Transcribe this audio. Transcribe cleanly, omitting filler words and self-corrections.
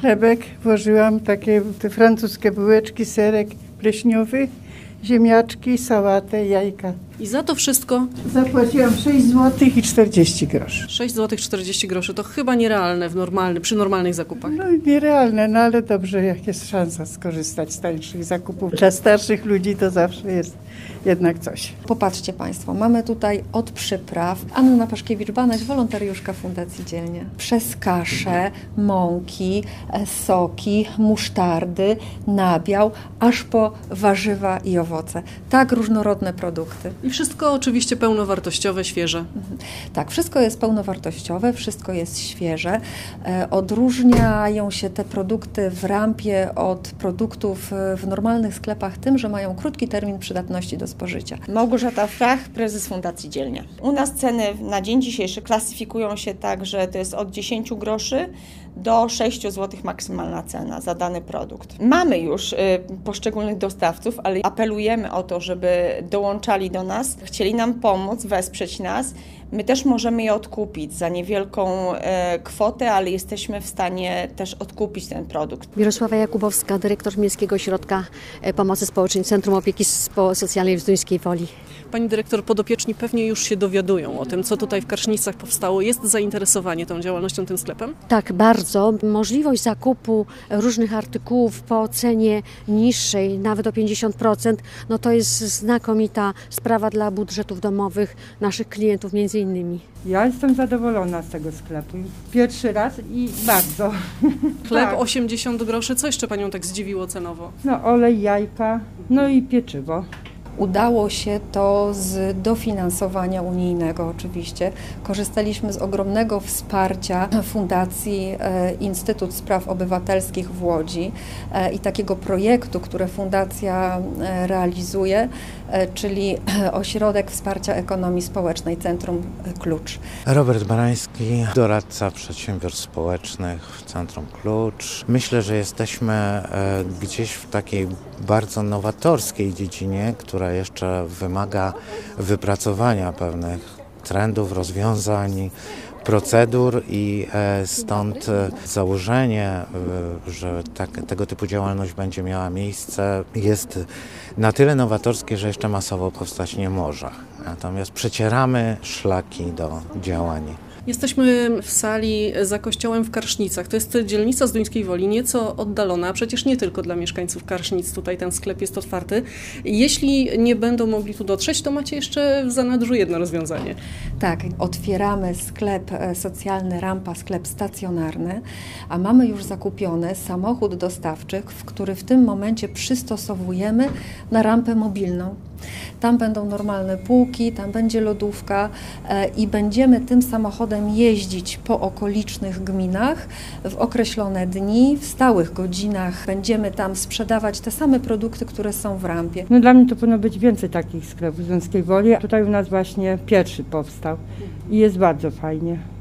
chlebek włożyłam, takie te francuskie bułeczki, serek pleśniowy, ziemniaczki, sałatę, jajka. I za to wszystko? Zapłaciłam 6 zł i 40 groszy. 6 zł 40 groszy to chyba nierealne przy normalnych zakupach. No nierealne, no ale dobrze, jak jest szansa skorzystać z tańszych zakupów. Dla starszych ludzi to zawsze jest jednak coś. Popatrzcie Państwo, mamy tutaj od przypraw Anna Paszkiewicz-Banaś, wolontariuszka Fundacji Dzielnie. Przez kaszę, mąki, soki, musztardy, nabiał, aż po warzywa i owoce. Tak różnorodne produkty. I wszystko oczywiście pełnowartościowe, świeże. Tak, wszystko jest pełnowartościowe, wszystko jest świeże. Odróżniają się te produkty w rampie od produktów w normalnych sklepach tym, że mają krótki termin przydatności do spożycia. Małgorzata Frach, prezes Fundacji Dzielnie. U nas ceny na dzień dzisiejszy klasyfikują się tak, że to jest od 10 groszy do 6 zł maksymalna cena za dany produkt. Mamy już poszczególnych dostawców, ale apelujemy o to, żeby dołączali do nas, chcieli nam pomóc, wesprzeć nas. My też możemy je odkupić za niewielką kwotę, ale jesteśmy w stanie też odkupić ten produkt. Mirosława Jakubowska, dyrektor Miejskiego Ośrodka Pomocy Społecznej Centrum Opieki Socjalnej w Zduńskiej Woli. Pani dyrektor, podopieczni pewnie już się dowiadują o tym, co tutaj w Karsznicach powstało. Jest zainteresowanie tą działalnością, tym sklepem? Tak, bardzo. Możliwość zakupu różnych artykułów po cenie niższej, nawet o 50%, no to jest znakomita sprawa dla budżetów domowych naszych klientów między innymi. Ja jestem zadowolona z tego sklepu. Pierwszy raz i bardzo. Chleb Tak. 80 groszy. Co jeszcze Panią tak zdziwiło cenowo? No olej, jajka, no i pieczywo. Udało się to z dofinansowania unijnego oczywiście. Korzystaliśmy z ogromnego wsparcia Fundacji Instytut Spraw Obywatelskich w Łodzi i takiego projektu, który Fundacja realizuje, czyli Ośrodek Wsparcia Ekonomii Społecznej Centrum Klucz. Robert Barański, doradca przedsiębiorstw społecznych w Centrum Klucz. Myślę, że jesteśmy gdzieś w takiej bardzo nowatorskiej dziedzinie, która jeszcze wymaga wypracowania pewnych trendów, rozwiązań, procedur i stąd założenie, że tego typu działalność będzie miała miejsce, jest na tyle nowatorskie, że jeszcze masowo powstać nie może. Natomiast przecieramy szlaki do działań. Jesteśmy w sali za kościołem w Karsznicach. To jest dzielnica Zduńskiej Woli, nieco oddalona, przecież nie tylko dla mieszkańców Karsznic tutaj ten sklep jest otwarty. Jeśli nie będą mogli tu dotrzeć, to macie jeszcze w zanadrzu jedno rozwiązanie. Tak, otwieramy sklep socjalny Rampa, sklep stacjonarny, a mamy już zakupiony samochód dostawczy, który w tym momencie przystosowujemy na rampę mobilną. Tam będą normalne półki, tam będzie lodówka i będziemy tym samochodem jeździć po okolicznych gminach w określone dni, w stałych godzinach. Będziemy tam sprzedawać te same produkty, które są w rampie. No dla mnie to powinno być więcej takich sklepów w Zduńskiej Woli. Tutaj u nas właśnie pierwszy powstał i jest bardzo fajnie.